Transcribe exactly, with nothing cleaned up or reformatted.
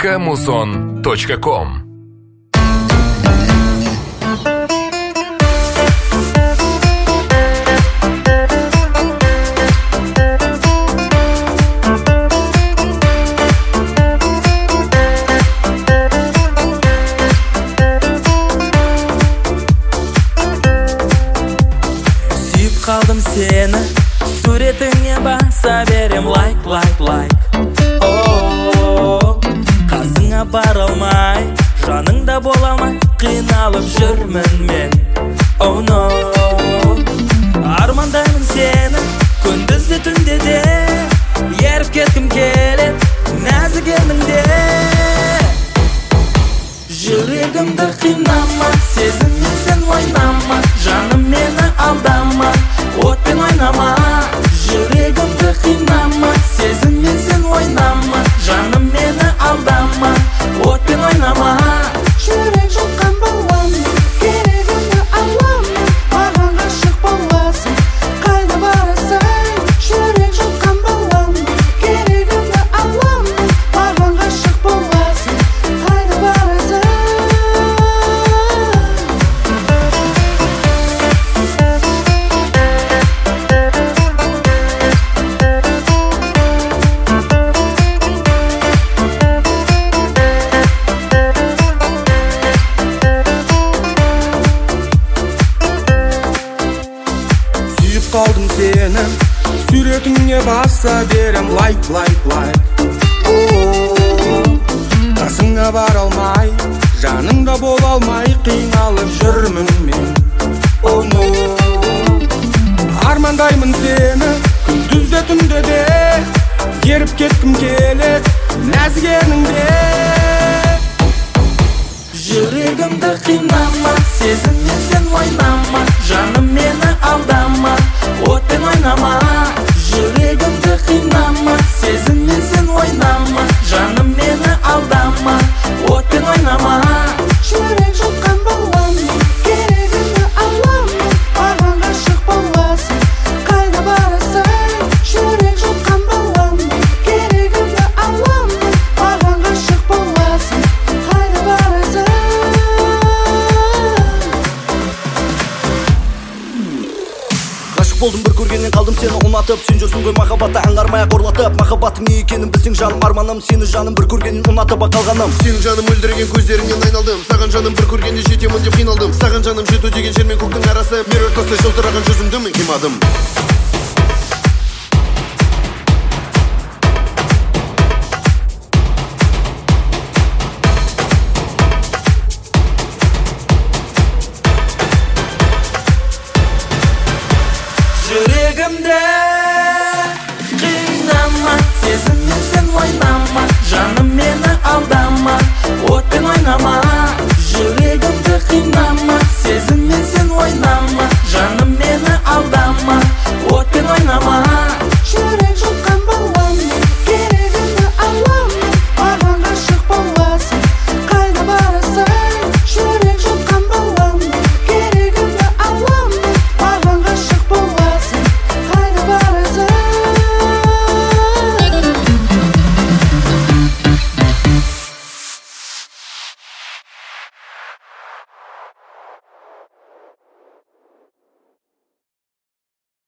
точка мусон точка ком. Қалдым сені, суретіңе баса берем лайк, лайк, лайк. О, қасыңа бара алмай, жаныңда бола алмай, қиналып жүрмін мен. Oh no, армандаймын сені, күндізде түнде де, еріп кеткім келеді, нәзік ерніңде. Жүрегімді қинама, сезіммен сен ойнама, жаным мені алдама, отпен ойнама. Жүрегімді қинама, сезіммен сен ойнама, жаным мені алдама, отпен ойнама. Жүрек жұтқан баламын, керегімді аламын, маған ғашық боласың, қайда барасың? Жүрек жұтқан баламын, керегімді аламын, маған ғашық боласың, қайда барасың? Қалдым сені, суретіңе баса берем лайк, лайк, лайк. О, қасыңа бара алмай, жаныңда бола алмай, қиналып жүрмін мен. Oh no, армандаймын сені, күндізде түнде де, еріп кеткім келеді, нәзік ерніңде. Жүрегімді қинама, сезіммен сен ойнама, жаным мені алдама, отпен ойнама. Жүрегімді қинама, сезіммен сен ойнама, жаным мені алдама, отпен ойнама. Жүрек жұтқан баламын, керегімді аламын, маған ғашық боласың, қайда барасың? Жүрек жұтқан баламын, керегімді аламын, маған ғашық боласың, қайда барасың? Ғашық болдым бір көргеннен қалдым сені ұнатып, сен жүрсің ғой махаббатты аңғармай-ақ орлатып. Махаббаттың не екенін білсең жаным, арманым сені жаным, бір көргеннен ұнатып қалғаным. Сенің жаным мөлдіреген көздеріңнен айналдым, саған жаным бір көргенде жетемін деп қиналдым. Саған жаным жету деген жер мен көктің арасы, мир ортасында жылтыраған жүзіңді мен қимадым.